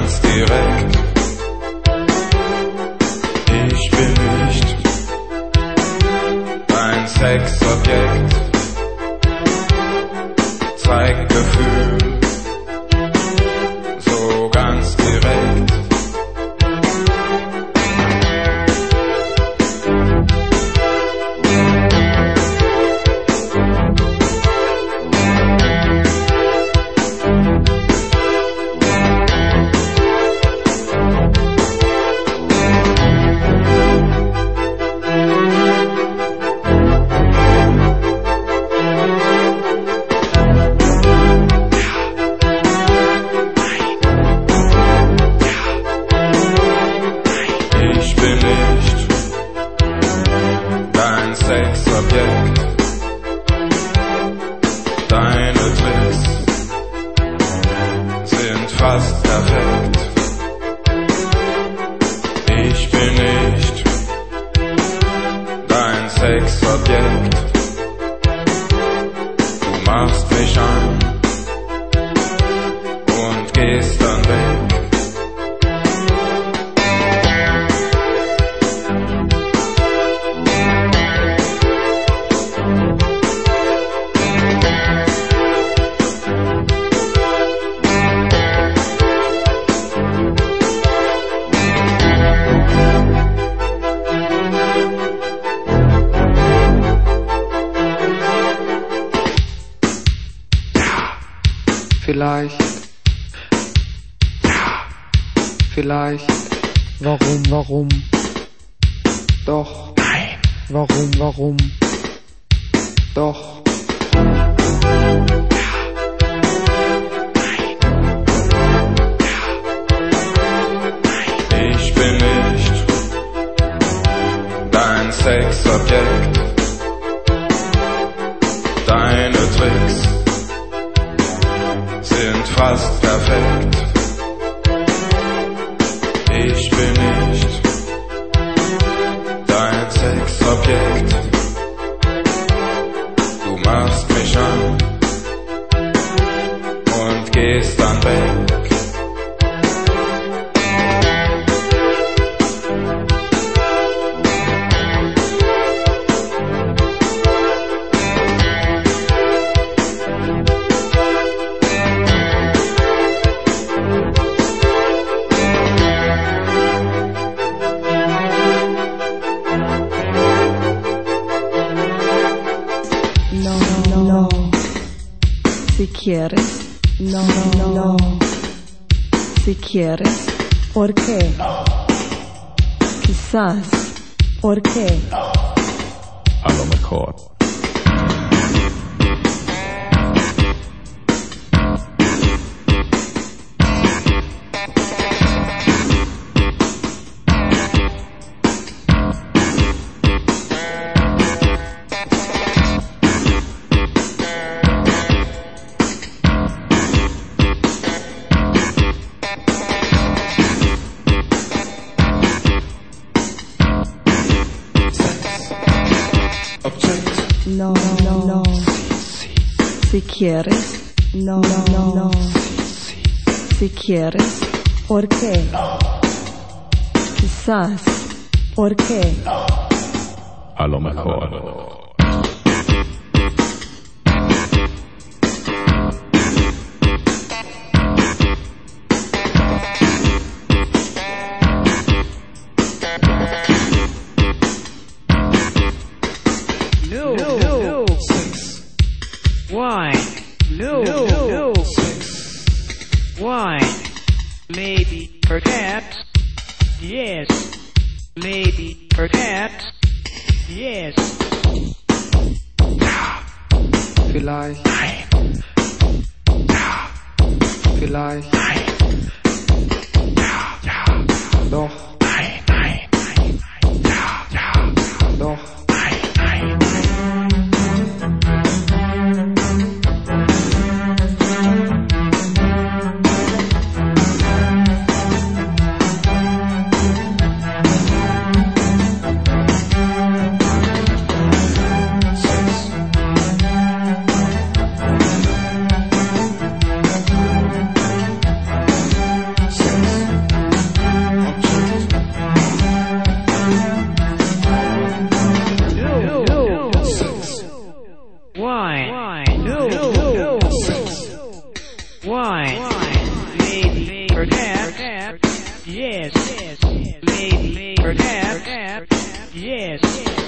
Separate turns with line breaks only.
ganz direkt. Ich bin nicht dein Sexobjekt. Zeig Gefühl, so ganz direkt. Sexobjekt. Deine Tricks sind fast perfekt. Ich bin nicht dein Sexobjekt. Du machst mich an und gehst dann weg.
Vielleicht, warum, doch,
nein,
warum, doch,
ich bin nicht dein Sexobjekt. Deine Tricks sind fast perfekt. Ich bin nicht dein Sexobjekt. Du machst mich an und gehst dann weg.
No, si quieres, no, si quieres, ¿por qué?
No.
Quizás, ¿por qué?
No. A lo mejor.
No, si quieres, no, si quieres, ¿por qué?
No.
Quizás, ¿por qué?
No. A lo mejor.
No.
Six.
Why? No.
Six.
Why? Maybe, perhaps. Yes. Maybe, perhaps. Yes.
vielleicht,
Nein.
vielleicht,
Nein. Ja.
doch,
Nein. Ja.
doch.
Nein. Six.
Yes, maybe, perhaps, yes.